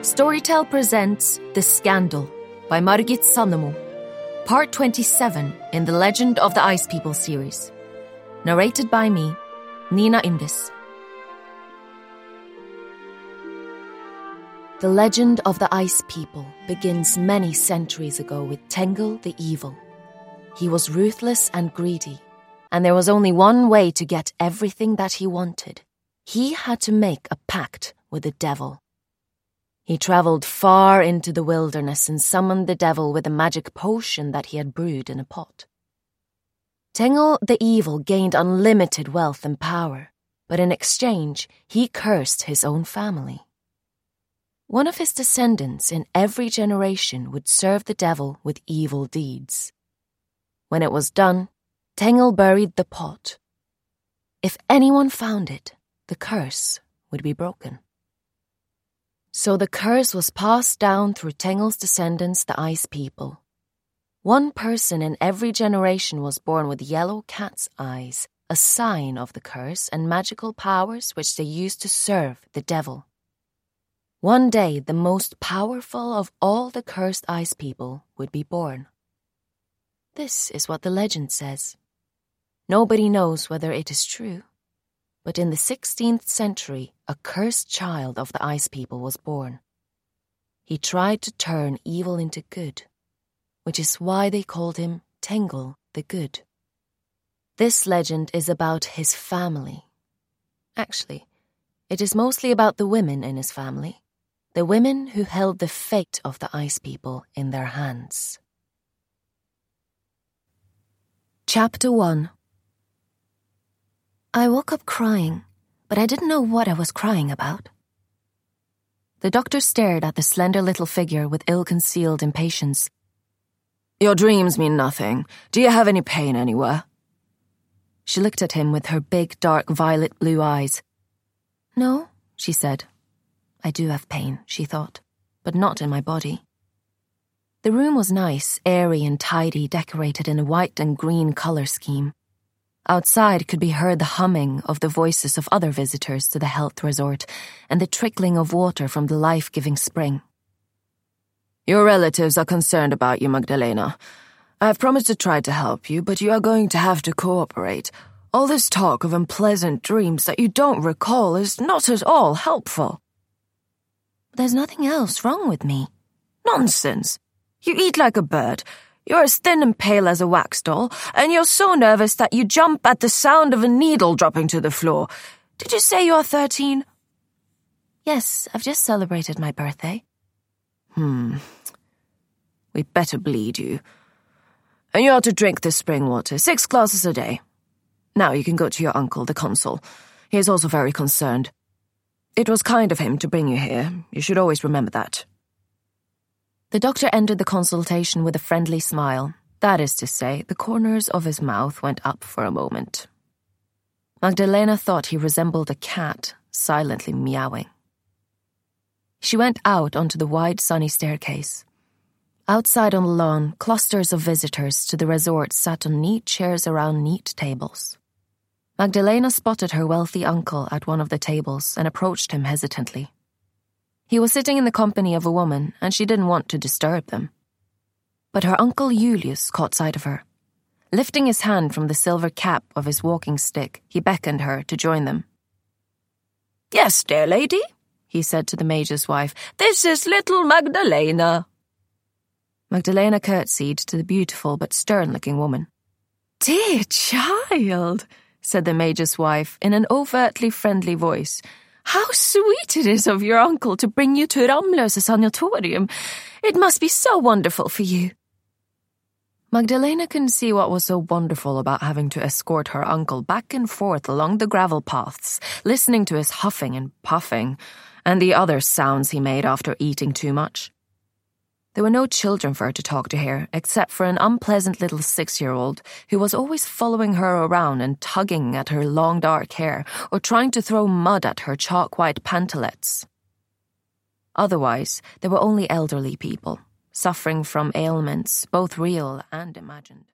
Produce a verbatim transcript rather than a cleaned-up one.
Storytel presents The Scandal by Margit Sandemo, Part twenty-seven in the Legend of the Ice People series. Narrated by me, Nina Indis. The legend of the Ice People begins many centuries ago with Tengel the Evil. He was ruthless and greedy, and there was only one way to get everything that he wanted. He had to make a pact with the devil. He travelled far into the wilderness and summoned the devil with a magic potion that he had brewed in a pot. Tengel the Evil gained unlimited wealth and power, but in exchange he cursed his own family. One of his descendants in every generation would serve the devil with evil deeds. When it was done, Tengel buried the pot. If anyone found it, the curse would be broken. So the curse was passed down through Tengel's descendants, the Ice People. One person in every generation was born with yellow cat's eyes, a sign of the curse and magical powers which they used to serve the devil. One day, the most powerful of all the cursed Ice People would be born. This is what the legend says. Nobody knows whether it is true. But in the sixteenth century, a cursed child of the Ice People was born. He tried to turn evil into good, which is why they called him Tengel the Good. This legend is about his family. Actually, it is mostly about the women in his family, the women who held the fate of the Ice People in their hands. Chapter one. I woke up crying, but I didn't know what I was crying about. The doctor stared at the slender little figure with ill-concealed impatience. Your dreams mean nothing. Do you have any pain anywhere? She looked at him with her big, dark, violet blue eyes. No, she said. I do have pain, she thought, but not in my body. The room was nice, airy and tidy, decorated in a white and green color scheme. Outside could be heard the humming of the voices of other visitors to the health resort and the trickling of water from the life-giving spring. Your relatives are concerned about you, Magdalena. I have promised to try to help you, but you are going to have to cooperate. All this talk of unpleasant dreams that you don't recall is not at all helpful. There's nothing else wrong with me. Nonsense. You eat like a bird. You're as thin and pale as a wax doll, and you're so nervous that you jump at the sound of a needle dropping to the floor. Did you say you're thirteen? Yes, I've just celebrated my birthday. Hmm. We'd better bleed you. And you ought to drink this spring water, six glasses a day. Now you can go to your uncle, the consul. He is also very concerned. It was kind of him to bring you here. You should always remember that. The doctor ended the consultation with a friendly smile. That is to say, the corners of his mouth went up for a moment. Magdalena thought he resembled a cat, silently meowing. She went out onto the wide, sunny staircase. Outside on the lawn, clusters of visitors to the resort sat on neat chairs around neat tables. Magdalena spotted her wealthy uncle at one of the tables and approached him hesitantly. He was sitting in the company of a woman, and she didn't want to disturb them. But her uncle Julius caught sight of her. Lifting his hand from the silver cap of his walking stick, he beckoned her to join them. Yes, dear lady, he said to the major's wife. This is little Magdalena. Magdalena curtsied to the beautiful but stern-looking woman. Dear child, said the major's wife in an overtly friendly voice. How sweet it is of your uncle to bring you to Ramlösa sanatorium. It must be so wonderful for you. Magdalena couldn't see what was so wonderful about having to escort her uncle back and forth along the gravel paths, listening to his huffing and puffing, and the other sounds he made after eating too much. There were no children for her to talk to here, except for an unpleasant little six-year-old who was always following her around and tugging at her long dark hair or trying to throw mud at her chalk-white pantalettes. Otherwise, there were only elderly people, suffering from ailments, both real and imagined.